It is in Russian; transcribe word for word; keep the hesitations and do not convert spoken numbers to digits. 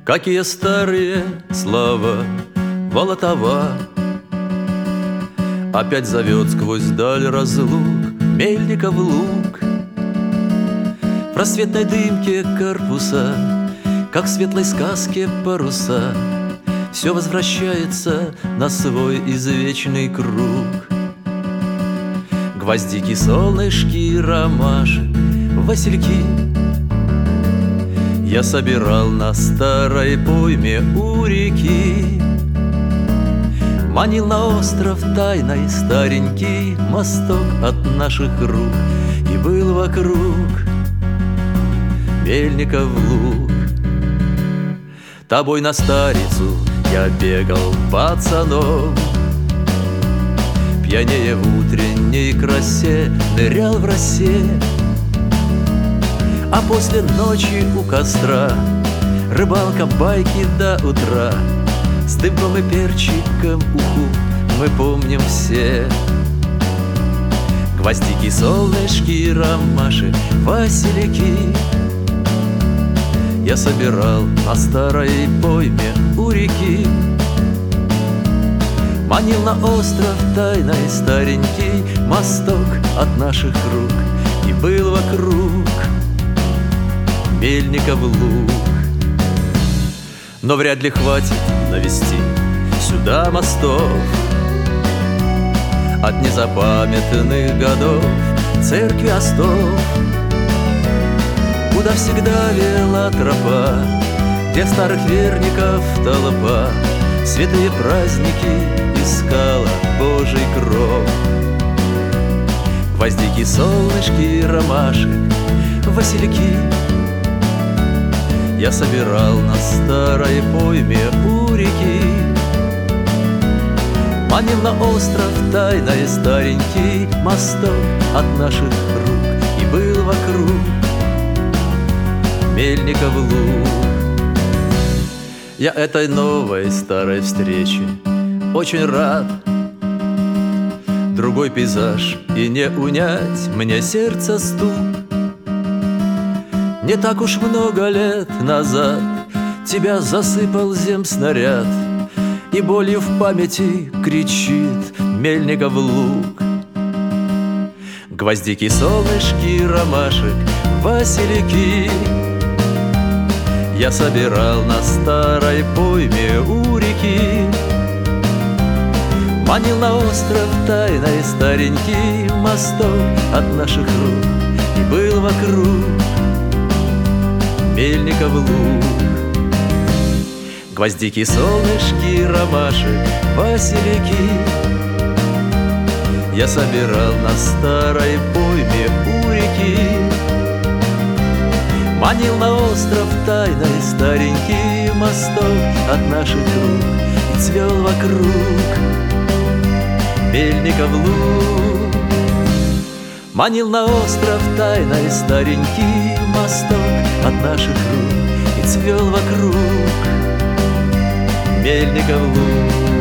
Какие старые слова Волотова опять зовет сквозь даль разлук Мельников луг. В рассветной дымке корпуса, как в светлой сказке паруса, все возвращается на свой извечный круг. Гвоздики, солнышки, ромашек, васильки я собирал на старой пойме у реки. Манил на остров тайной старенький мосток от наших рук, и был вокруг Мельников луг. Тобой на старицу я бегал пацаном, пьянее в утренней красе нырял в росе. А после ночи у костра рыбалка, байки до утра. С дымком и перчиком уху мы помним все. Гвоздики, солнышки, ромаши, васильки я собирал на старой пойме у реки. Манил на остров тайной старенький мосток от наших рук, и был вокруг Мельников луг. Но вряд ли хватит навести сюда мостов от незапамятных годов церкви остов, куда всегда вела тропа, где старых верников толпа святые праздники искала Божий кров. Гвоздики, солнышки, ромашек, васильки я собирал на старой пойме у реки. Манил на остров тайной старенький мосток от наших рук, и был вокруг Мельников луг. Я этой новой старой встрече очень рад. Другой пейзаж, и не унять мне сердце стук. Не так уж много лет назад тебя засыпал земснаряд, и болью в памяти кричит Мельников луг. Гвоздики, солнышки, ромашек, васильки я собирал на старой пойме у реки. Манил на остров тайной старенький мосток от наших рук, и был вокруг Мельников луг. Гвоздики, солнышки, ромашек, васильки я собирал на старой пойме у реки. Манил на остров тайной старенький мосток от наших рук, и цвел вокруг Мельников луг. Манил на остров тайной старенький мосток от наших рук, и цвел вокруг Мельников луг.